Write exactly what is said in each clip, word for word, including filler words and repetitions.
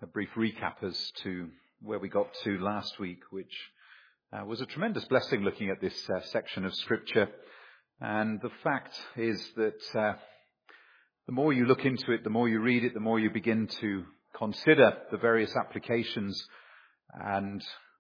a brief recap as to where we got to last week, which uh, was a tremendous blessing looking at this uh, section of Scripture. And the fact is that uh, the more you look into it, the more you read it, the more you begin to consider the various applications and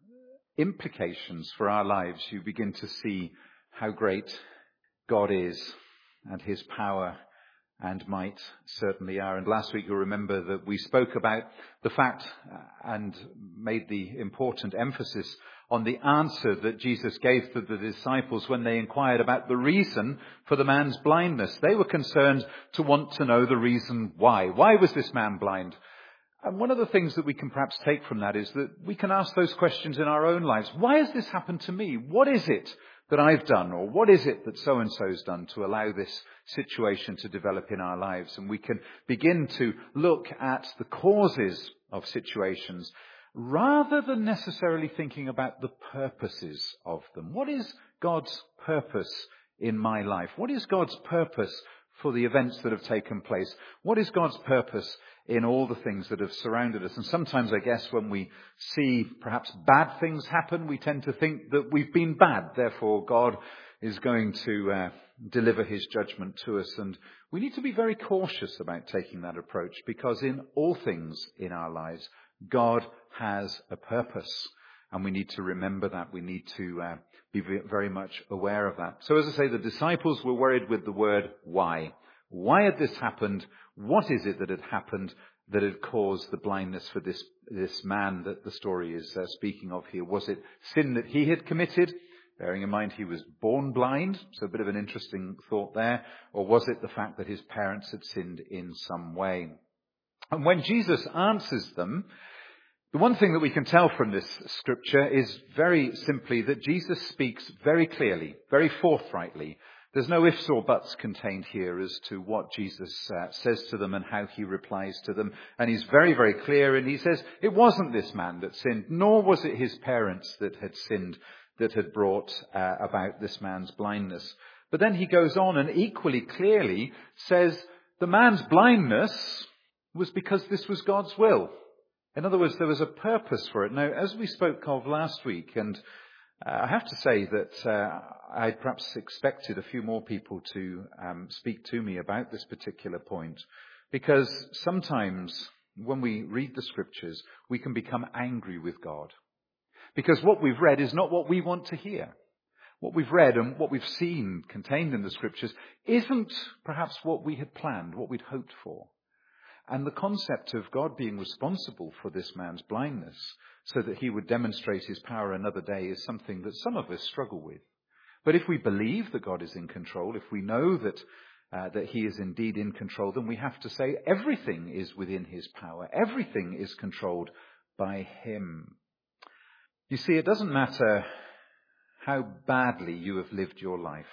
implications for our lives, you begin to see how great God is and his power and might certainly are. And last week you'll remember that we spoke about the fact and made the important emphasis on the answer that Jesus gave to the disciples when they inquired about the reason for the man's blindness. They were concerned to want to know the reason why. Why was this man blind? And one of the things that we can perhaps take from that is that we can ask those questions in our own lives. Why has this happened to me? What is it that I've done? Or what is it that so-and-so's done to allow this situation to develop in our lives? And we can begin to look at the causes of situations rather than necessarily thinking about the purposes of them. What is God's purpose in my life? What is God's purpose for the events that have taken place? What is God's purpose in all the things that have surrounded us? And sometimes, I guess, when we see perhaps bad things happen, we tend to think that we've been bad. Therefore, God is going to uh, deliver his judgment to us. And we need to be very cautious about taking that approach, because in all things in our lives, God has a purpose. And we need to remember that. We need to uh, be very much aware of that. So as I say, the disciples were worried with the word why. Why had this happened? What is it that had happened that had caused the blindness for this, this man that the story is uh, speaking of here? Was it sin that he had committed? Bearing in mind he was born blind, so a bit of an interesting thought there. Or was it the fact that his parents had sinned in some way? And when Jesus answers them, the one thing that we can tell from this scripture is very simply that Jesus speaks very clearly, very forthrightly. There's no ifs or buts contained here as to what Jesus uh, says to them and how he replies to them. And he's very, very clear, and he says it wasn't this man that sinned, nor was it his parents that had sinned that had brought uh, about this man's blindness. But then he goes on and equally clearly says the man's blindness was because this was God's will. In other words, there was a purpose for it. Now, as we spoke of last week, and uh, I have to say that uh, I perhaps expected a few more people to um, speak to me about this particular point, because sometimes when we read the scriptures, we can become angry with God, because what we've read is not what we want to hear. What we've read and what we've seen contained in the scriptures isn't perhaps what we had planned, what we'd hoped for. And the concept of God being responsible for this man's blindness so that he would demonstrate his power another day is something that some of us struggle with. But if we believe that God is in control, if we know that uh, that he is indeed in control, then we have to say everything is within his power. Everything is controlled by him. You see, it doesn't matter how badly you have lived your life,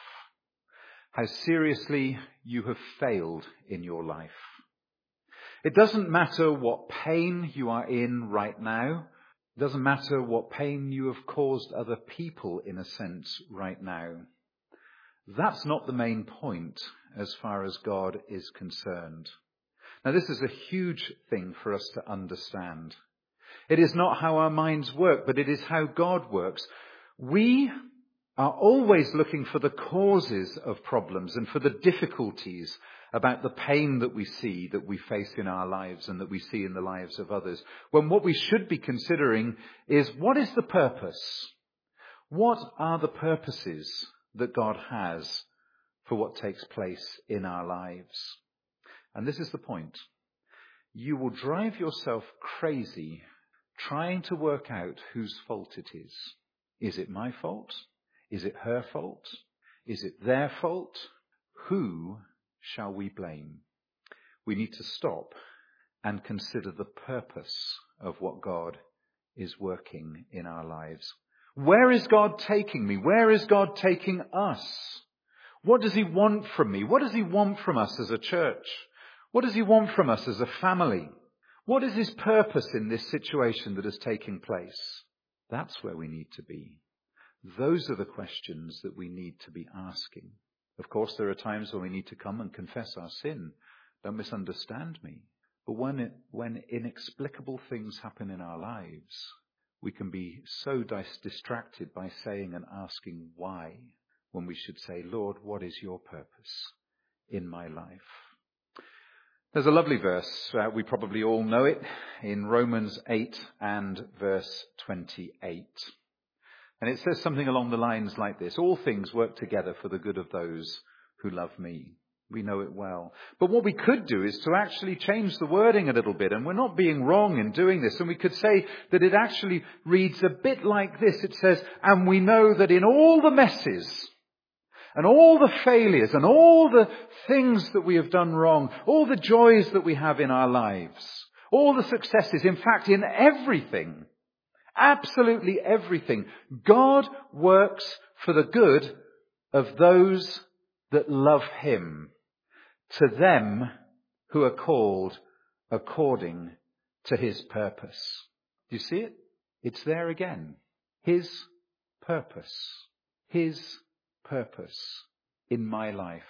how seriously you have failed in your life. It doesn't matter what pain you are in right now. It doesn't matter what pain you have caused other people, in a sense, right now. That's not the main point as far as God is concerned. Now, this is a huge thing for us to understand. It is not how our minds work, but it is how God works. We are always looking for the causes of problems and for the difficulties about the pain that we see, that we face in our lives and that we see in the lives of others, when what we should be considering is, what is the purpose? What are the purposes that God has for what takes place in our lives? And this is the point. You will drive yourself crazy trying to work out whose fault it is. Is it my fault? Is it her fault? Is it their fault? Who shall we blame? We need to stop and consider the purpose of what God is working in our lives. Where is God taking me? Where is God taking us? What does he want from me? What does he want from us as a church? What does he want from us as a family? What is his purpose in this situation that is taking place? That's where we need to be. Those are the questions that we need to be asking. Of course, there are times when we need to come and confess our sin. Don't misunderstand me. But when it, when inexplicable things happen in our lives, we can be so dis- distracted by saying and asking why, when we should say, Lord, what is your purpose in my life? There's a lovely verse, uh, we probably all know it, in Romans eight and verse twenty-eight. And it says something along the lines like this: all things work together for the good of those who love me. We know it well. But what we could do is to actually change the wording a little bit, and we're not being wrong in doing this. And we could say that it actually reads a bit like this. It says, and we know that in all the messes, and all the failures, and all the things that we have done wrong, all the joys that we have in our lives, all the successes, in fact, in everything, absolutely everything, God works for the good of those that love him, to them who are called according to his purpose. Do you see it? It's there again. His purpose. His purpose in my life.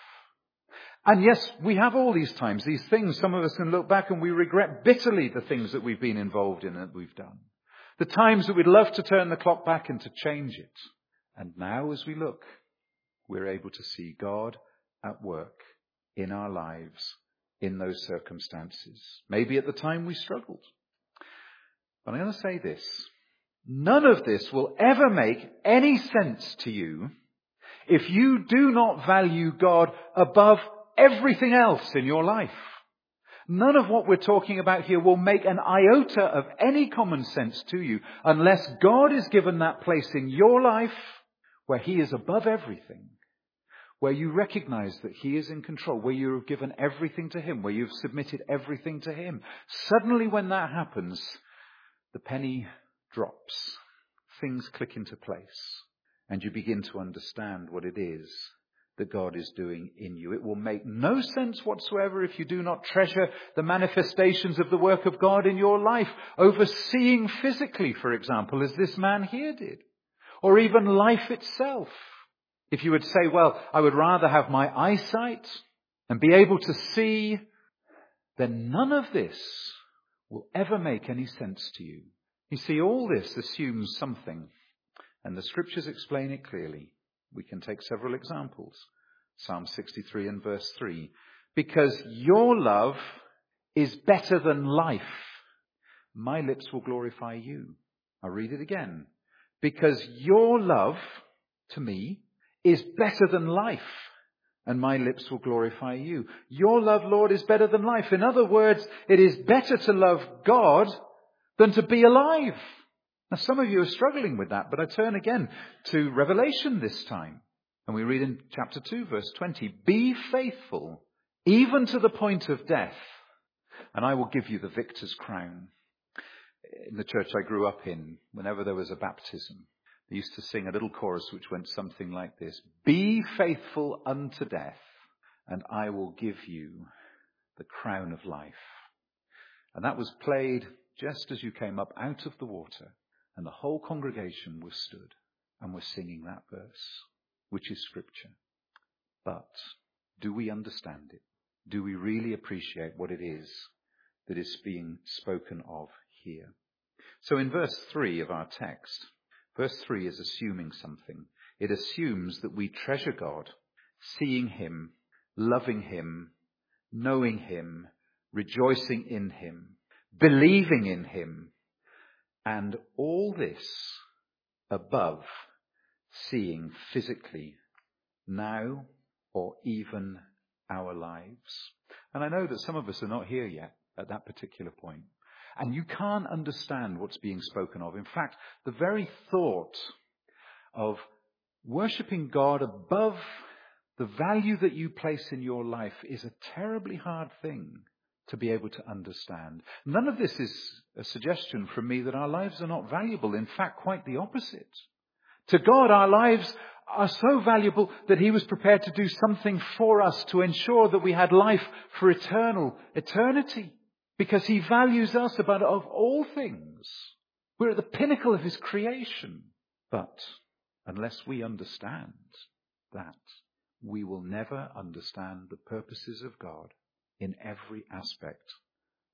And yes, we have all these times, these things. Some of us can look back and we regret bitterly the things that we've been involved in and that we've done. The times that we'd love to turn the clock back and to change it. And now as we look, we're able to see God at work in our lives in those circumstances. Maybe at the time we struggled. But I'm going to say this. None of this will ever make any sense to you if you do not value God above everything else in your life. None of what we're talking about here will make an iota of any common sense to you unless God is given that place in your life where he is above everything, where you recognize that he is in control, where you have given everything to him, where you've submitted everything to him. Suddenly when that happens, the penny drops, things click into place, and you begin to understand what it is that God is doing in you. It will make no sense whatsoever if you do not treasure the manifestations of the work of God in your life, overseeing physically, for example, as this man here did, or even life itself. If you would say, well, I would rather have my eyesight and be able to see, then none of this will ever make any sense to you. You see, all this assumes something, and the scriptures explain it clearly. We can take several examples. Psalm sixty-three and verse three. Because your love is better than life, my lips will glorify you. I'll read it again. Because your love to me is better than life, and my lips will glorify you. Your love, Lord, is better than life. In other words, it is better to love God than to be alive. Now, some of you are struggling with that, but I turn again to Revelation this time. And we read in chapter two, verse twenty, be faithful, even to the point of death, and I will give you the victor's crown. In the church I grew up in, whenever there was a baptism, they used to sing a little chorus which went something like this. Be faithful unto death, and I will give you the crown of life. And that was played just as you came up out of the water. And the whole congregation was stood and was singing that verse, which is scripture. But do we understand it? Do we really appreciate what it is that is being spoken of here? So in verse three of our text, verse three is assuming something. It assumes that we treasure God, seeing him, loving him, knowing him, rejoicing in him, believing in him, and all this above seeing physically now or even our lives. And I know that some of us are not here yet at that particular point. And you can't understand what's being spoken of. In fact, the very thought of worshipping God above the value that you place in your life is a terribly hard thing to be able to understand. None of this is a suggestion from me that our lives are not valuable. In fact, quite the opposite. To God, our lives are so valuable that he was prepared to do something for us to ensure that we had life for eternal eternity. Because he values us above all things. We're at the pinnacle of his creation. But unless we understand that, we will never understand the purposes of God in every aspect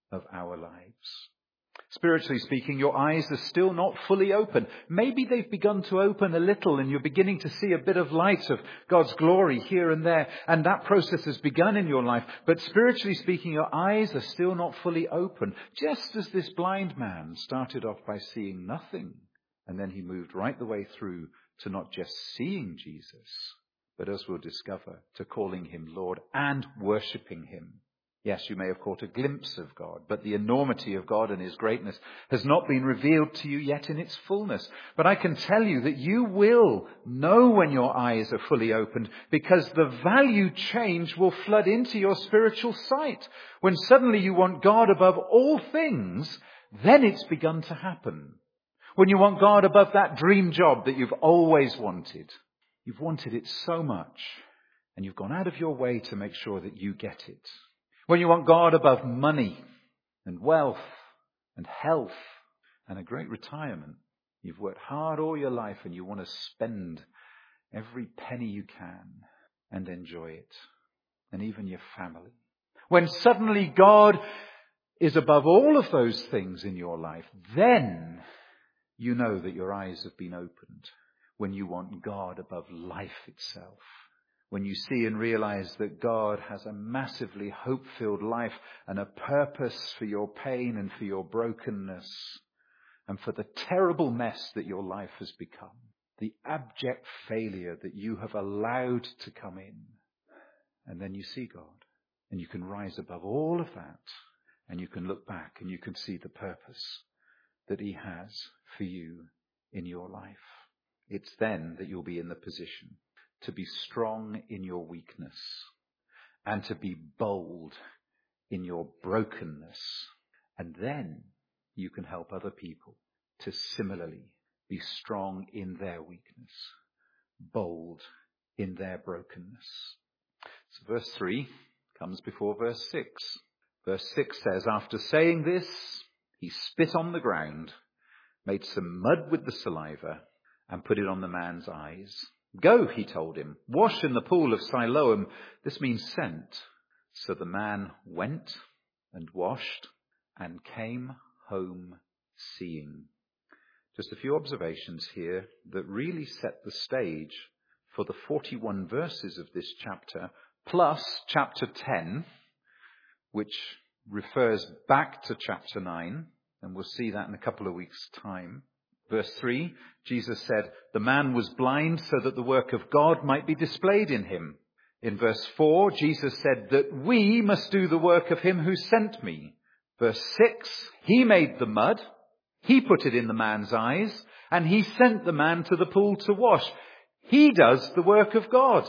of our lives. Spiritually speaking, your eyes are still not fully open. Maybe they've begun to open a little and you're beginning to see a bit of light of God's glory here and there. And that process has begun in your life. But spiritually speaking, your eyes are still not fully open. Just as this blind man started off by seeing nothing. And then he moved right the way through to not just seeing Jesus, but as we'll discover, to calling him Lord and worshipping him. Yes, you may have caught a glimpse of God, but the enormity of God and his greatness has not been revealed to you yet in its fullness. But I can tell you that you will know when your eyes are fully opened, because the value change will flood into your spiritual sight. When suddenly you want God above all things, then it's begun to happen. When you want God above that dream job that you've always wanted, you've wanted it so much, and you've gone out of your way to make sure that you get it. When you want God above money and wealth and health and a great retirement, you've worked hard all your life and you want to spend every penny you can and enjoy it, and even your family. When suddenly God is above all of those things in your life, then you know that your eyes have been opened. When you want God above life itself. When you see and realize that God has a massively hope-filled life and a purpose for your pain and for your brokenness and for the terrible mess that your life has become, the abject failure that you have allowed to come in. And then you see God and you can rise above all of that and you can look back and you can see the purpose that he has for you in your life. It's then that you'll be in the position to be strong in your weakness and to be bold in your brokenness. And then you can help other people to similarly be strong in their weakness, bold in their brokenness. So verse three comes before verse six. Verse six says, after saying this, he spit on the ground, made some mud with the saliva, and put it on the man's eyes. Go, he told him, wash in the pool of Siloam. This means sent. So the man went and washed and came home seeing. Just a few observations here that really set the stage for the forty-one verses of this chapter, plus chapter ten, which refers back to chapter nine, and we'll see that in a couple of weeks' time. Verse three, Jesus said, the man was blind so that the work of God might be displayed in him. In verse four, Jesus said that we must do the work of him who sent me. Verse six, he made the mud, he put it in the man's eyes, and he sent the man to the pool to wash. He does the work of God.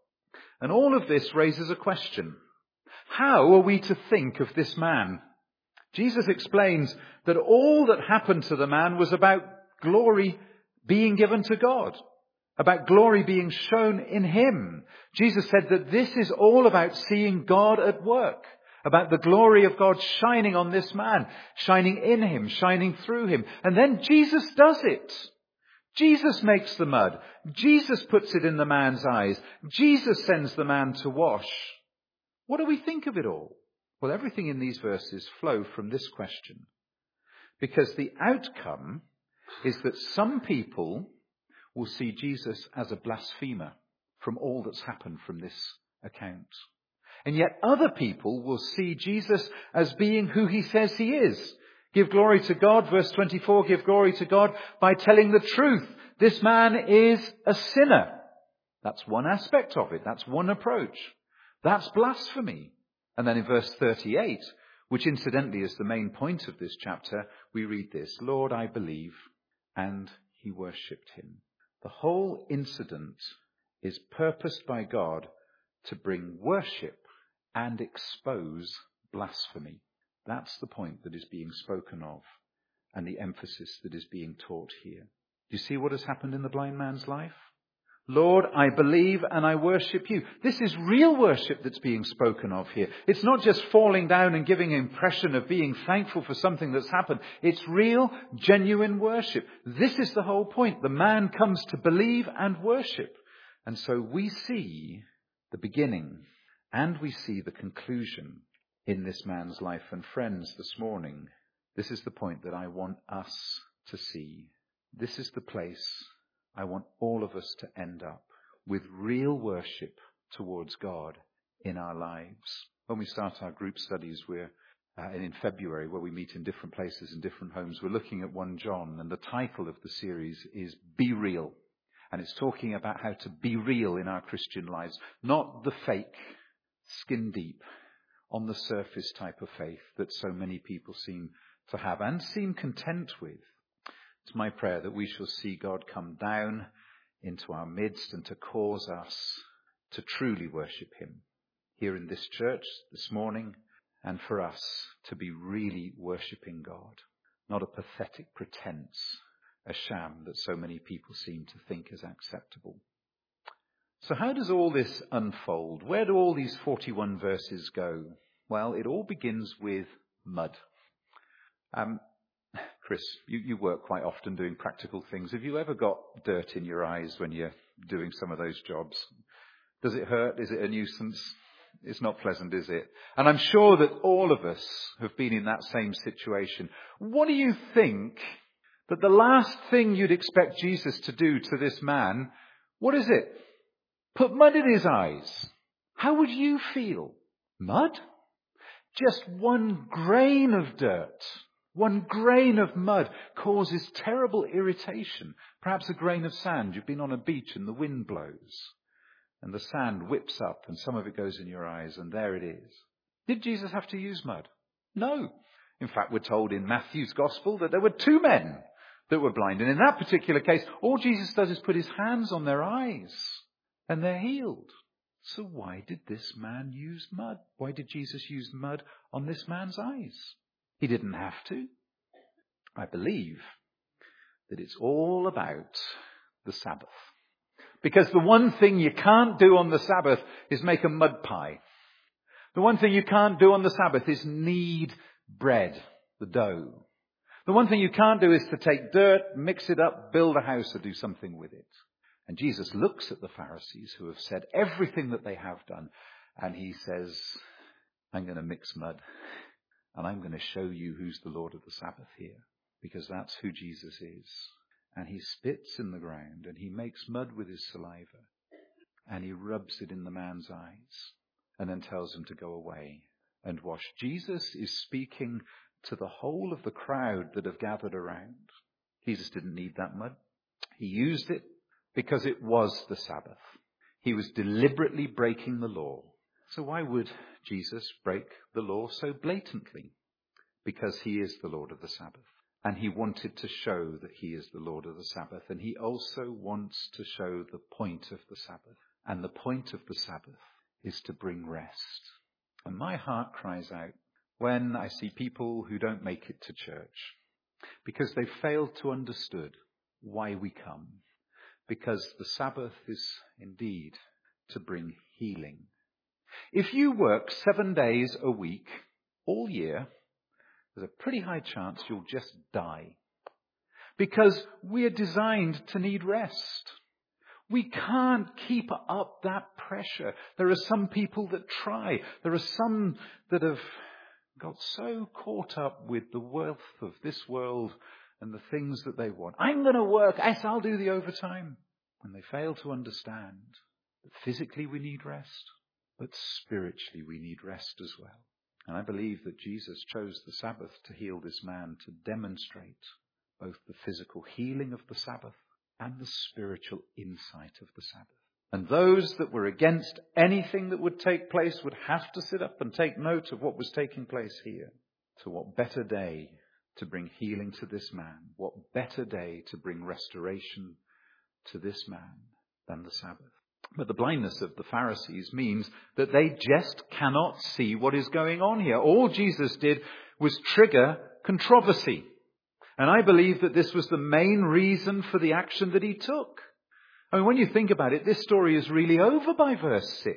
And all of this raises a question. How are we to think of this man? Jesus explains that all that happened to the man was about glory being given to God, about glory being shown in him. Jesus said that this is all about seeing God at work, about the glory of God shining on this man, shining in him, shining through him. And then Jesus does it. Jesus makes the mud. Jesus puts it in the man's eyes. Jesus sends the man to wash. What do we think of it all? Well, everything in these verses flow from this question. Because the outcome is that some people will see Jesus as a blasphemer from all that's happened from this account. And yet other people will see Jesus as being who he says he is. Give glory to God, verse twenty-four, give glory to God by telling the truth. This man is a sinner. That's one aspect of it. That's one approach. That's blasphemy. And then in verse thirty-eight, which incidentally is the main point of this chapter, we read this, Lord, I believe, and he worshipped him. The whole incident is purposed by God to bring worship and expose blasphemy. That's the point that is being spoken of and the emphasis that is being taught here. Do you see what has happened in the blind man's life? Lord, I believe and I worship you. This is real worship that's being spoken of here. It's not just falling down and giving an impression of being thankful for something that's happened. It's real, genuine worship. This is the whole point. The man comes to believe and worship. And so we see the beginning and we see the conclusion in this man's life. And friends, this morning, this is the point that I want us to see. This is the place I want all of us to end up, with real worship towards God in our lives. When we start our group studies, we're uh, in February, where we meet in different places in different homes, we're looking at First John, and the title of the series is Be Real. And it's talking about how to be real in our Christian lives, not the fake, skin deep, on the surface type of faith that so many people seem to have and seem content with. It's my prayer that we shall see God come down into our midst and to cause us to truly worship him here in this church this morning, and for us to be really worshipping God, not a pathetic pretense, a sham that so many people seem to think is acceptable. So how does all this unfold? Where do all these forty-one verses go? Well, it all begins with mud. Um, Chris, you, you work quite often doing practical things. Have you ever got dirt in your eyes when you're doing some of those jobs? Does it hurt? Is it a nuisance? It's not pleasant, is it? And I'm sure that all of us have been in that same situation. What do you think that the last thing you'd expect Jesus to do to this man, what is it? Put mud in his eyes. How would you feel? Mud? Just one grain of dirt, one grain of mud causes terrible irritation. Perhaps a grain of sand. You've been on a beach and the wind blows and the sand whips up and some of it goes in your eyes, and there it is. Did Jesus have to use mud? No. In fact, we're told in Matthew's gospel that there were two men that were blind. And in that particular case, all Jesus does is put his hands on their eyes and they're healed. So why did this man use mud? Why did Jesus use mud on this man's eyes? He didn't have to. I believe that it's all about the Sabbath. Because the one thing you can't do on the Sabbath is make a mud pie. The one thing you can't do on the Sabbath is knead bread, the dough. The one thing you can't do is to take dirt, mix it up, build a house, or do something with it. And Jesus looks at the Pharisees who have said everything that they have done, and he says, I'm going to mix mud, and I'm going to show you who's the Lord of the Sabbath here, because that's who Jesus is. And he spits in the ground, and he makes mud with his saliva, and he rubs it in the man's eyes, and then tells him to go away and wash. Jesus is speaking to the whole of the crowd that have gathered around. Jesus didn't need that mud. He used it because it was the Sabbath. He was deliberately breaking the law. So why would Jesus break the law so blatantly? Because he is the Lord of the Sabbath. And he wanted to show that he is the Lord of the Sabbath. And he also wants to show the point of the Sabbath. And the point of the Sabbath is to bring rest. And my heart cries out when I see people who don't make it to church because they failed to understand why we come. Because the Sabbath is indeed to bring healing. If you work seven days a week all year, there's a pretty high chance you'll just die. Because we're designed to need rest. We can't keep up that pressure. There are some people that try. There are some that have got so caught up with the wealth of this world and the things that they want. I'm going to work. Yes, I'll do the overtime. And they fail to understand that physically we need rest, but spiritually we need rest as well. And I believe that Jesus chose the Sabbath to heal this man, to demonstrate both the physical healing of the Sabbath and the spiritual insight of the Sabbath. And those that were against anything that would take place would have to sit up and take note of what was taking place here. So what better day to bring healing to this man? What better day to bring restoration to this man than the Sabbath? But the blindness of the Pharisees means that they just cannot see what is going on here. All Jesus did was trigger controversy. And I believe that this was the main reason for the action that he took. I mean, when you think about it, this story is really over by verse six.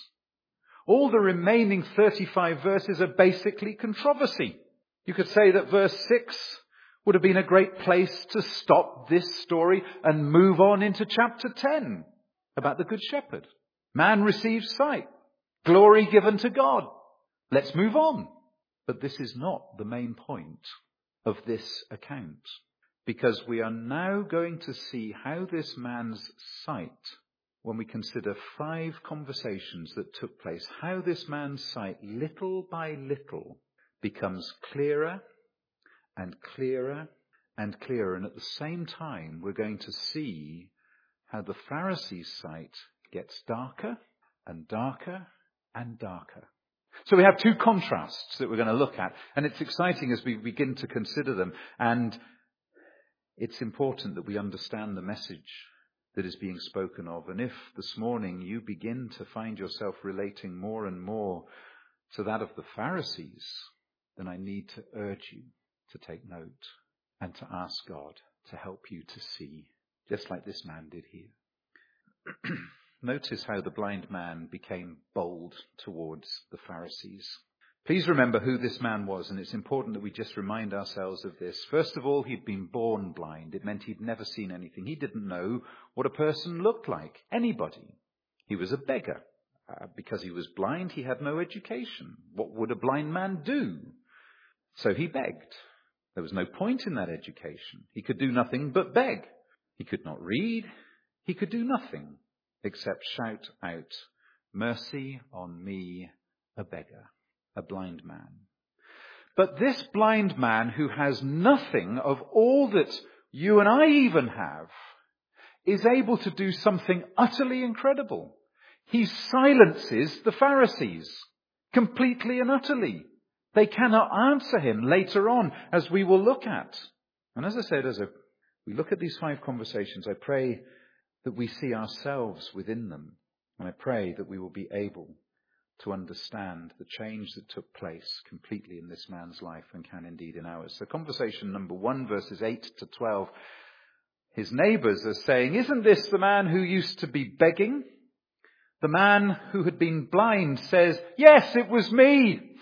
All the remaining thirty-five verses are basically controversy. You could say that verse six would have been a great place to stop this story and move on into chapter ten about the Good Shepherd. Man receives sight, glory given to God. Let's move on. But this is not the main point of this account, because we are now going to see how this man's sight, when we consider five conversations that took place, how this man's sight, little by little, becomes clearer and clearer and clearer. And at the same time, we're going to see how the Pharisees' sight gets darker and darker and darker. So we have two contrasts that we're going to look at, and it's exciting as we begin to consider them. And it's important that we understand the message that is being spoken of. And if this morning you begin to find yourself relating more and more to that of the Pharisees, then I need to urge you to take note and to ask God to help you to see, just like this man did here. Notice how the blind man became bold towards the Pharisees. Please remember who this man was, and it's important that we just remind ourselves of this. First of all, he'd been born blind. It meant he'd never seen anything. He didn't know what a person looked like, anybody. He was a beggar. Uh, because he was blind, he had no education. What would a blind man do? So he begged. There was no point in that education. He could do nothing but beg. He could not read. He could do nothing except shout out, "Mercy on me, a beggar," a blind man. But this blind man, who has nothing of all that you and I even have, is able to do something utterly incredible. He silences the Pharisees completely and utterly. They cannot answer him later on, as we will look at. And as I said, as a, we look at these five conversations, I pray that we see ourselves within them. And I pray that we will be able to understand the change that took place completely in this man's life and can indeed in ours. So conversation number one, verses eight to twelve. His neighbours are saying, "Isn't this the man who used to be begging?" The man who had been blind says, "Yes, it was me."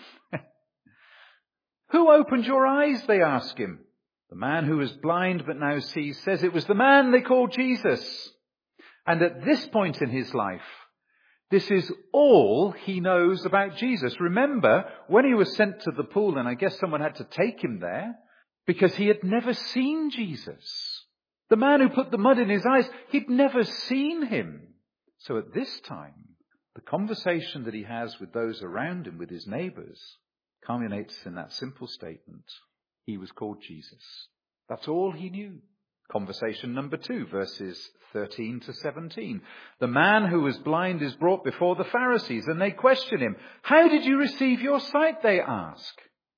"Who opened your eyes?" they ask him. The man who was blind but now sees says it was the man they called Jesus. And at this point in his life, this is all he knows about Jesus. Remember, when he was sent to the pool, and I guess someone had to take him there, because he had never seen Jesus. The man who put the mud in his eyes, he'd never seen him. So at this time, the conversation that he has with those around him, with his neighbours, culminates in that simple statement: he was called Jesus. That's all he knew. Conversation number two, verses thirteen to seventeen. The man who was blind is brought before the Pharisees, and they question him. "How did you receive your sight?" they ask.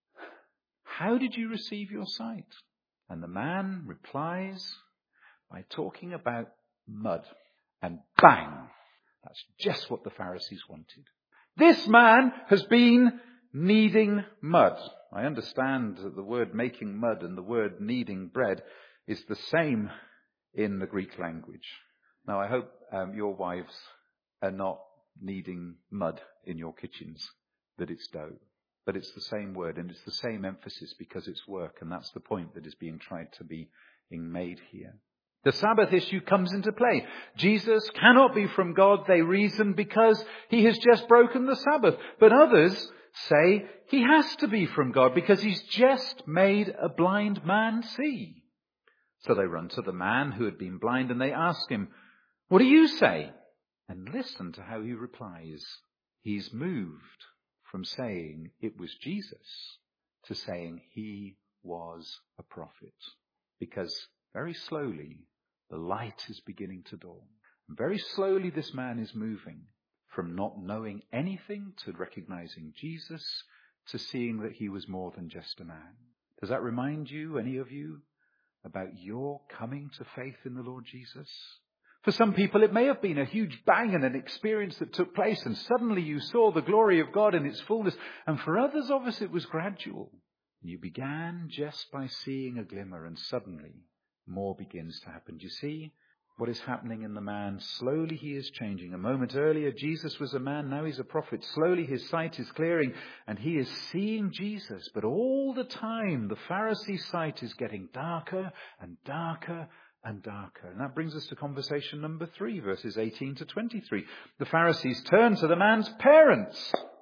"How did you receive your sight?" And the man replies by talking about mud. And bang! That's just what the Pharisees wanted. This man has been kneading mud. I understand that the word making mud and the word kneading bread is the same in the Greek language. Now, I hope um, your wives are not kneading mud in your kitchens, that it's dough. But it's the same word, and it's the same emphasis because it's work, and that's the point that is being tried to be being made here. The Sabbath issue comes into play. Jesus cannot be from God, they reason, because he has just broken the Sabbath. But others say he has to be from God because he's just made a blind man see. So they run to the man who had been blind and they ask him, "What do you say?" And listen to how he replies. He's moved from saying it was Jesus to saying he was a prophet. Because very slowly the light is beginning to dawn. And very slowly this man is moving from not knowing anything to recognizing Jesus to seeing that he was more than just a man. Does that remind you, any of you, about your coming to faith in the Lord Jesus? For some people, it may have been a huge bang and an experience that took place, and suddenly you saw the glory of God in its fullness. And for others of us, it was gradual. You began just by seeing a glimmer, and suddenly more begins to happen. Do you see what is happening in the man? Slowly he is changing. A moment earlier, Jesus was a man. Now he's a prophet. Slowly his sight is clearing and he is seeing Jesus. But all the time, the Pharisee's sight is getting darker and darker and darker. And that brings us to conversation number three, verses eighteen to twenty-three. The Pharisees turn to the man's parents.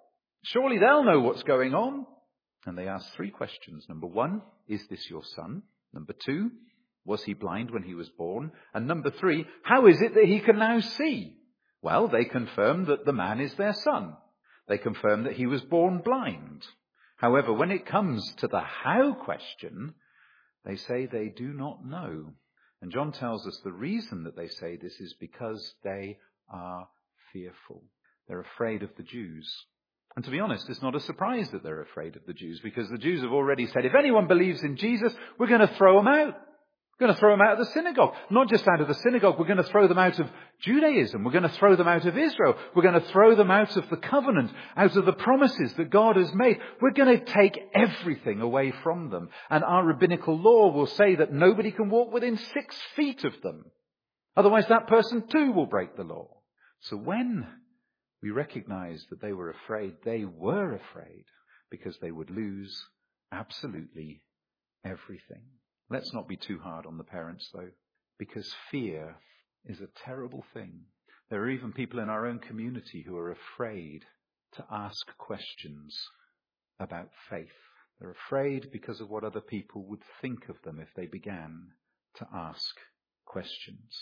Surely they'll know what's going on. And they ask three questions. Number one, is this your son? Number two, was he blind when he was born? And number three, how is it that he can now see? Well, they confirm that the man is their son. They confirm that he was born blind. However, when it comes to the how question, they say they do not know. And John tells us the reason that they say this is because they are fearful. They're afraid of the Jews. And to be honest, it's not a surprise that they're afraid of the Jews, because the Jews have already said, if anyone believes in Jesus, we're going to throw them out. We're going to throw them out of the synagogue. Not just out of the synagogue, we're going to throw them out of Judaism. We're going to throw them out of Israel. We're going to throw them out of the covenant, out of the promises that God has made. We're going to take everything away from them. And our rabbinical law will say that nobody can walk within six feet of them. Otherwise, that person too will break the law. So when we recognize that they were afraid, they were afraid because they would lose absolutely everything. Let's not be too hard on the parents, though, because fear is a terrible thing. There are even people in our own community who are afraid to ask questions about faith. They're afraid because of what other people would think of them if they began to ask questions.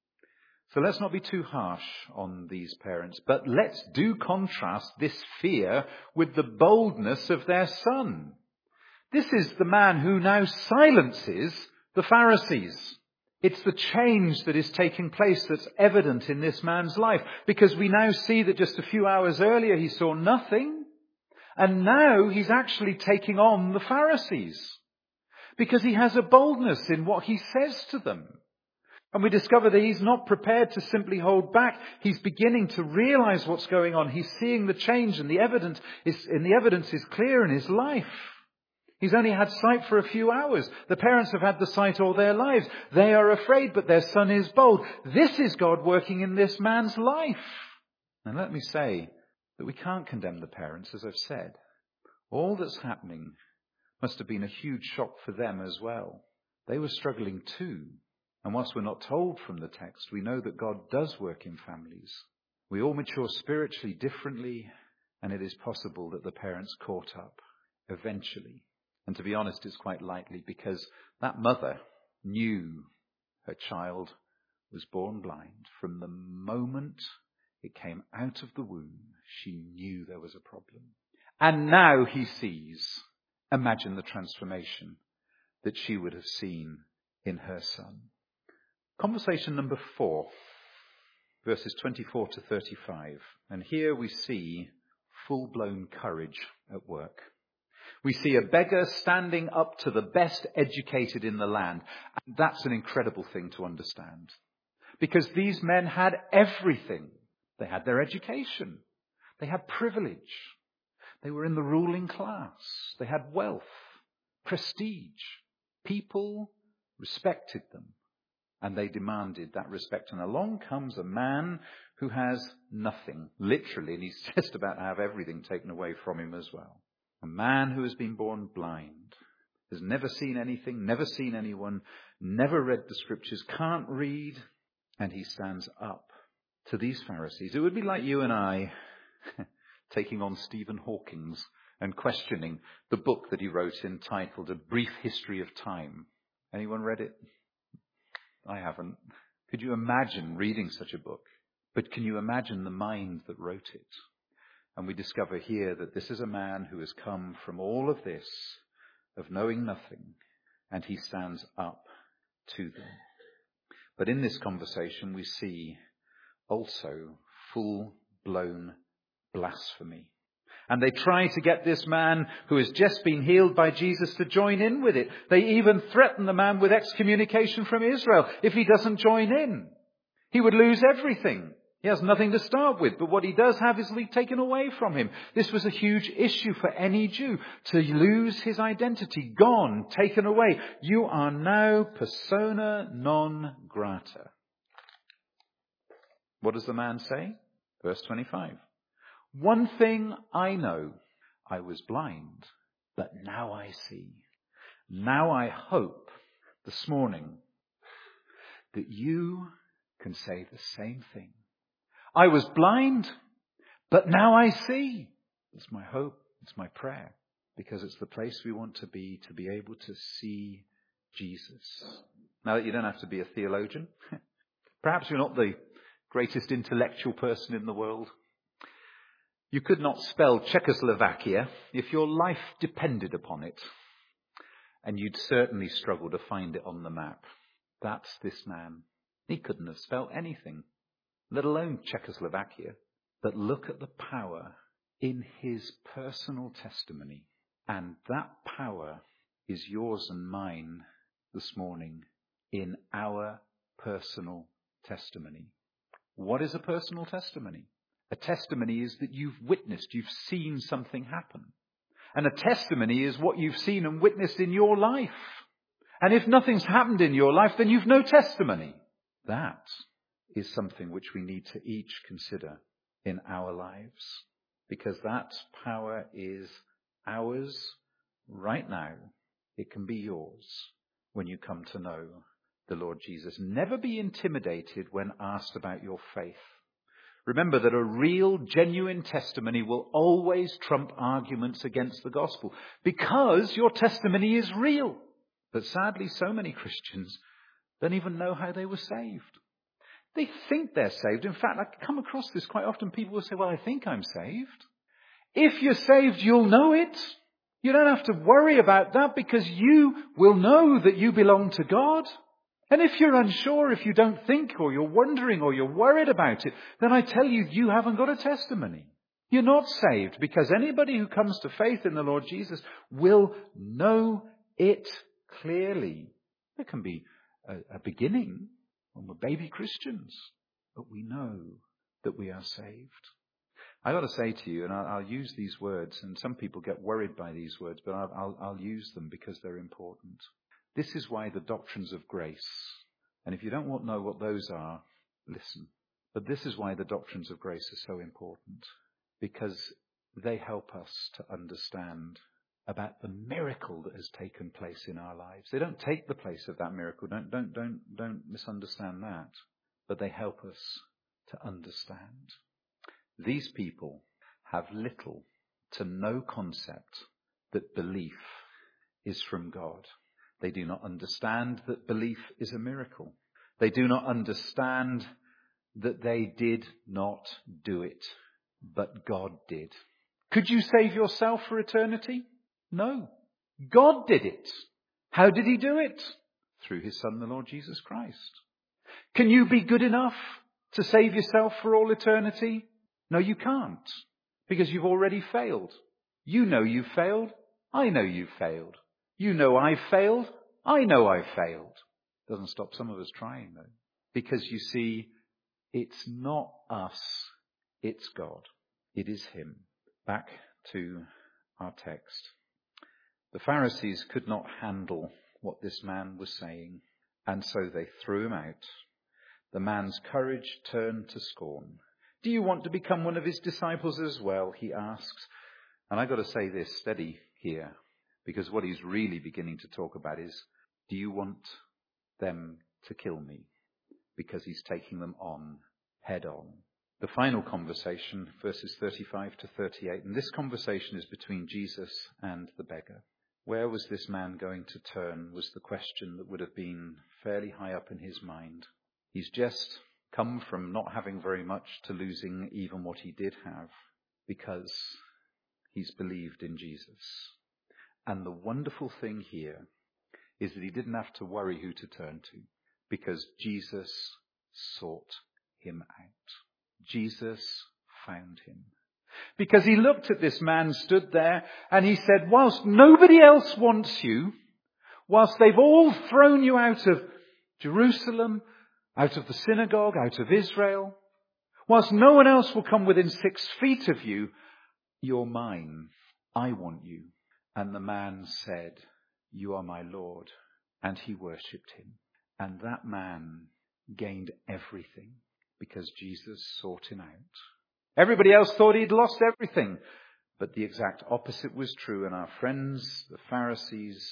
So let's not be too harsh on these parents, but let's do contrast this fear with the boldness of their son. This is the man who now silences the Pharisees. It's the change that is taking place that's evident in this man's life, because we now see that just a few hours earlier he saw nothing, and now he's actually taking on the Pharisees because he has a boldness in what he says to them. And we discover that he's not prepared to simply hold back. He's beginning to realize what's going on. He's seeing the change, and the evidence is, and the evidence is clear in his life. He's only had sight for a few hours. The parents have had the sight all their lives. They are afraid, but their son is bold. This is God working in this man's life. And let me say that we can't condemn the parents, as I've said. All that's happening must have been a huge shock for them as well. They were struggling too. And whilst we're not told from the text, we know that God does work in families. We all mature spiritually differently, and it is possible that the parents caught up eventually. And to be honest, it's quite likely, because that mother knew her child was born blind. From the moment it came out of the womb, she knew there was a problem. And now he sees. Imagine the transformation that she would have seen in her son. Conversation number four, verses twenty-four to thirty-five. And here we see full-blown courage at work. We see a beggar standing up to the best educated in the land. And that's an incredible thing to understand. Because these men had everything. They had their education. They had privilege. They were in the ruling class. They had wealth, prestige. People respected them. And they demanded that respect. And along comes a man who has nothing, literally, and he's just about to have everything taken away from him as well. A man who has been born blind, has never seen anything, never seen anyone, never read the scriptures, can't read, and he stands up to these Pharisees. It would be like you and I taking on Stephen Hawking and questioning the book that he wrote entitled A Brief History of Time. Anyone read it? I haven't. Could you imagine reading such a book? But can you imagine the mind that wrote it? And we discover here that this is a man who has come from all of this, of knowing nothing, and he stands up to them. But in this conversation we see also full-blown blasphemy. And they try to get this man who has just been healed by Jesus to join in with it. They even threaten the man with excommunication from Israel if he doesn't join in. He would lose everything. He has nothing to start with, but what he does have is taken away from him. This was a huge issue for any Jew, to lose his identity, gone, taken away. You are now persona non grata. What does the man say? Verse twenty-five. One thing I know, I was blind, but now I see. Now I hope this morning that you can say the same thing. I was blind, but now I see. It's my hope. It's my prayer. Because it's the place we want to be, to be able to see Jesus. Now, you don't have to be a theologian. Perhaps you're not the greatest intellectual person in the world. You could not spell Czechoslovakia if your life depended upon it. And you'd certainly struggle to find it on the map. That's this man. He couldn't have spelled anything, let alone Czechoslovakia. But look at the power in his personal testimony. And that power is yours and mine this morning in our personal testimony. What is a personal testimony? A testimony is that you've witnessed, you've seen something happen. And a testimony is what you've seen and witnessed in your life. And if nothing's happened in your life, then you've no testimony. That is something which we need to each consider in our lives. Because that power is ours right now. It can be yours when you come to know the Lord Jesus. Never be intimidated when asked about your faith. Remember that a real, genuine testimony will always trump arguments against the gospel because your testimony is real. But sadly, so many Christians don't even know how they were saved. They think they're saved. In fact, I come across this quite often. People will say, well, I think I'm saved. If you're saved, you'll know it. You don't have to worry about that because you will know that you belong to God. And if you're unsure, if you don't think, or you're wondering, or you're worried about it, then I tell you, you haven't got a testimony. You're not saved because anybody who comes to faith in the Lord Jesus will know it clearly. There can be a, a beginning when we're baby Christians, but we know that we are saved. I got to say to you, and I'll, I'll use these words, and some people get worried by these words, but I'll, I'll, I'll use them because they're important. This is why the doctrines of grace, and if you don't want to know what those are, listen. But this is why the doctrines of grace are so important, because they help us to understand about the miracle that has taken place in our lives. They don't take the place of that miracle. Don't, don't, don't, don't misunderstand that. But they help us to understand. These people have little to no concept that belief is from God. They do not understand that belief is a miracle. They do not understand that they did not do it, but God did. Could you save yourself for eternity? No. God did it. How did he do it? Through his Son, the Lord Jesus Christ. Can you be good enough to save yourself for all eternity? No, you can't, because you've already failed. You know you've failed. I know you've failed. You know I've failed. I know I've failed. Doesn't stop some of us trying, though. Because you see, it's not us, it's God. It is him. Back to our text. The Pharisees could not handle what this man was saying, and so they threw him out. The man's courage turned to scorn. Do you want to become one of his disciples as well? He asks. And I've got to say this, steady here, because what he's really beginning to talk about is, do you want them to kill me? Because he's taking them on, head on. The final conversation, verses thirty-five to thirty-eight, and this conversation is between Jesus and the beggar. Where was this man going to turn was the question that would have been fairly high up in his mind. He's just come from not having very much to losing even what he did have, because he's believed in Jesus. And the wonderful thing here is that he didn't have to worry who to turn to, because Jesus sought him out. Jesus found him. Because he looked at this man stood there and he said, whilst nobody else wants you, whilst they've all thrown you out of Jerusalem, out of the synagogue, out of Israel, whilst no one else will come within six feet of you, you're mine. I want you. And the man said, you are my Lord. And he worshipped him. And that man gained everything because Jesus sought him out. Everybody else thought he'd lost everything. But the exact opposite was true. And our friends, the Pharisees,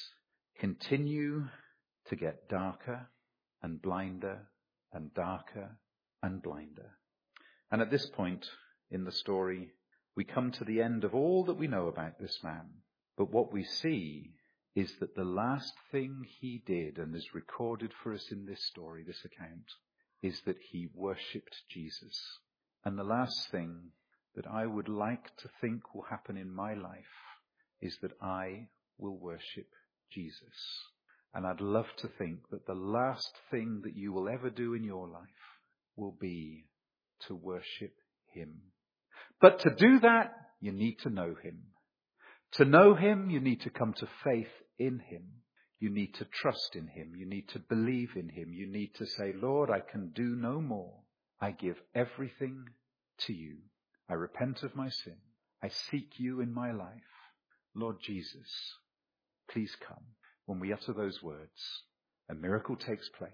continue to get darker and blinder and darker and blinder. And at this point in the story, We come to the end of all that we know about this man. But what we see is that the last thing he did, and is recorded for us in this story, this account, is that he worshipped Jesus. And the last thing that I would like to think will happen in my life is that I will worship Jesus. And I'd love to think that the last thing that you will ever do in your life will be to worship him. But to do that, you need to know him. To know him, you need to come to faith in him. You need to trust in him. You need to believe in him. You need to say, Lord, I can do no more. I give everything to you. I repent of my sin. I seek you in my life. Lord Jesus, please come. When we utter those words, a miracle takes place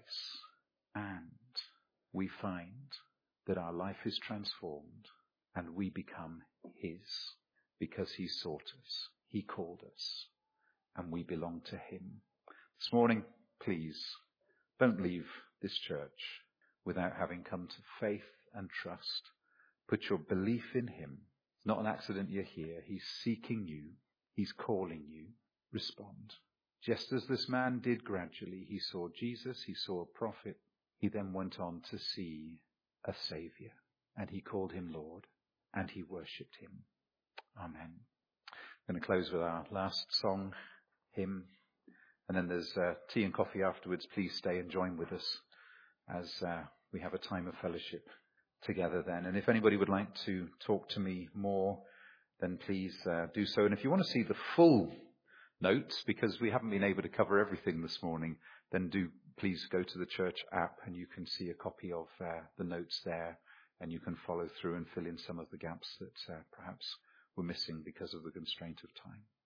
and we find that our life is transformed and we become his because he sought us, he called us, and we belong to him. This morning, please don't leave this church without having come to faith and trust. Put your belief in him. It's not an accident you're here. He's seeking you. He's calling you. Respond. Just as this man did gradually, he saw Jesus, he saw a prophet. He then went on to see a Savior, and he called him Lord, and he worshipped him. Amen. I'm going to close with our last song, hymn, and then there's uh, tea and coffee afterwards. Please stay and join with us as uh, we have a time of fellowship together then. And if anybody would like to talk to me more, then please uh, do so. And if you want to see the full notes, because we haven't been able to cover everything this morning, then do please go to the church app and you can see a copy of uh, the notes there, and you can follow through and fill in some of the gaps that uh, perhaps were missing because of the constraint of time.